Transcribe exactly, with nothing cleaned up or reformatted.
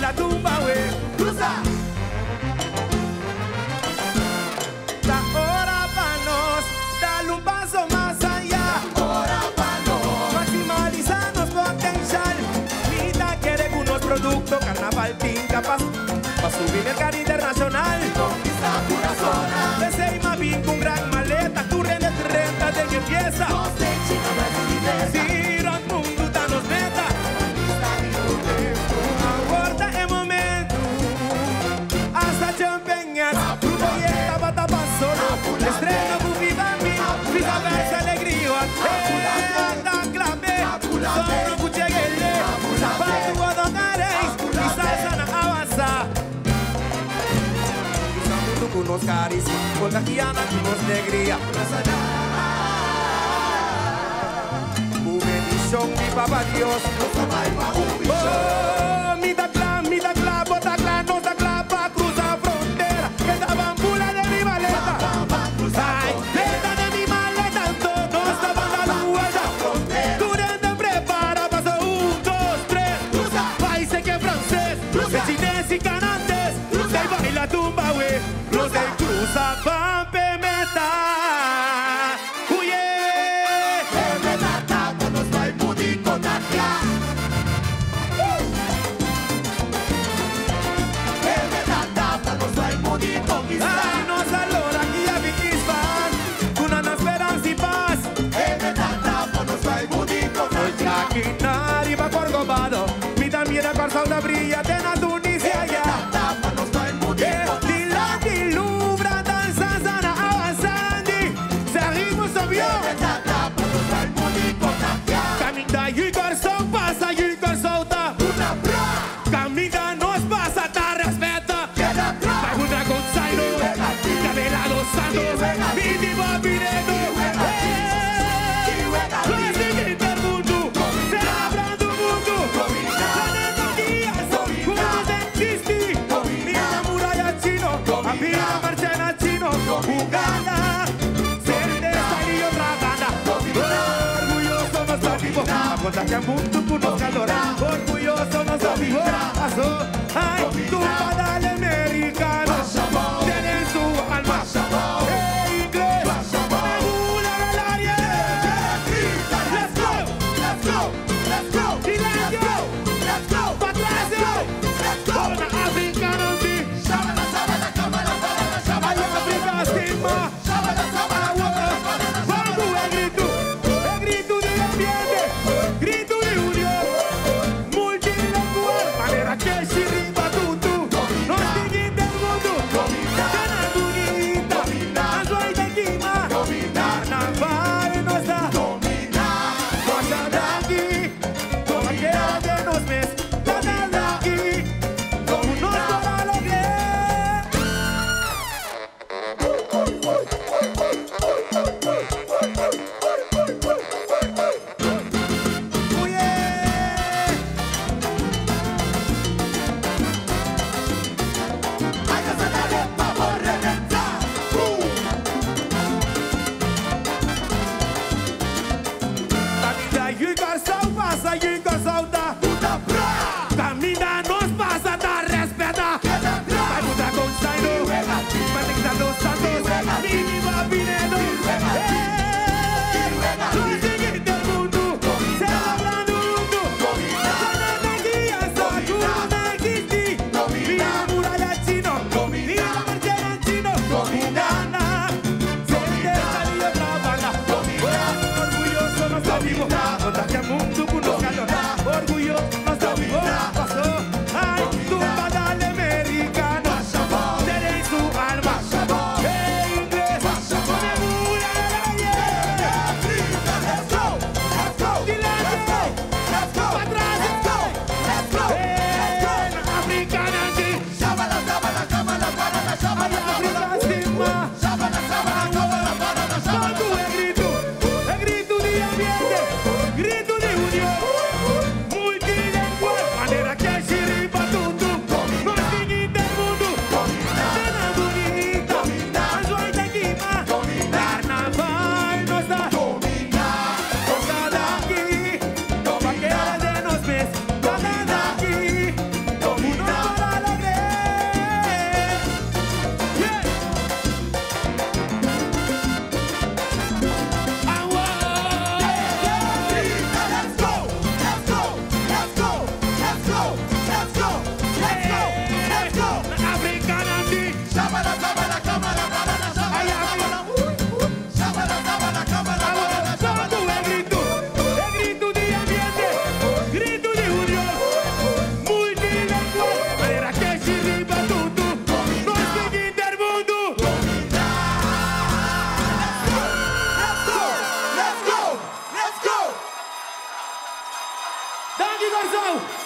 baila tumba, güey. Cruza. La hora pa' nos, dale un paso más allá. Hora pa' nos, maximalizar nos potencial. Mita quiere unos productos, carnaval tinca pa' pa subir el cari internacional. Conquista pura zona. Desde Imabín con gran maleta, corren de treinta de que empieza. Nos de China, Brasil y Mesa. Si los mundos dan nos meta. Aguarda el momento. Hasta champeñas. Proyecta bata pa' solo. Estreno Bubi Bambi. Viceversa alegría. Anda clave. Solo cucheguele. Zapato guadonareis. Y salsa na avanza. Con los carisma, contagiana con los alegría. Tu bendición, mi papá Dios. Oh, mi da clan, mi da clan, bota clan, no da clan, pa' cruzar frontera. Que da bambula de mi maleta. Ay, leta de mi maleta, todo estaba en la vuelta. Tú te prepara, paso un, dos, tres. Países que francés, de chinés y canantes. De baila tumba, wey. Los de cruza pampe meta. Uye. Eme meta, todos vai mudi contagia. Eme meta, todos vai mudi conquistar. Ay, nos alora aquí a Viquispan. Una na esperanza y paz. Eme meta, todos vai mudi contagia. Aquí nadie va por gobado. Mi también a Barça una brilla de la Tunisia ya. Caminda y garçom passa y garçota. Caminda nos passa, ta respeta. Vai una con Zaino, Cabela dos Santos, Vidi Bobinedo. Los de todo mundo, celebrando o mundo. Planeta Dias, juntos existe. Minha muralha chino, a minha marchena chino. Uganda, certeza y otra banda. Contagia mundo por nos calor. Orgulloso nos vivo. Ay, tu padre americano tiene su alma. Hey, inglés, regula el área. Let's go, let's go, let's go, let's go, let's go, Patricio, let's go. Una africana en ti. Shabala, shabala, shabala, shabala, shabala. Ay, África estima. Shabala, shabala, shabala. Vamos, el grito, el grito del ambiente. Grito de unión, multilingual, manera que se riva. Daqui, Garzão!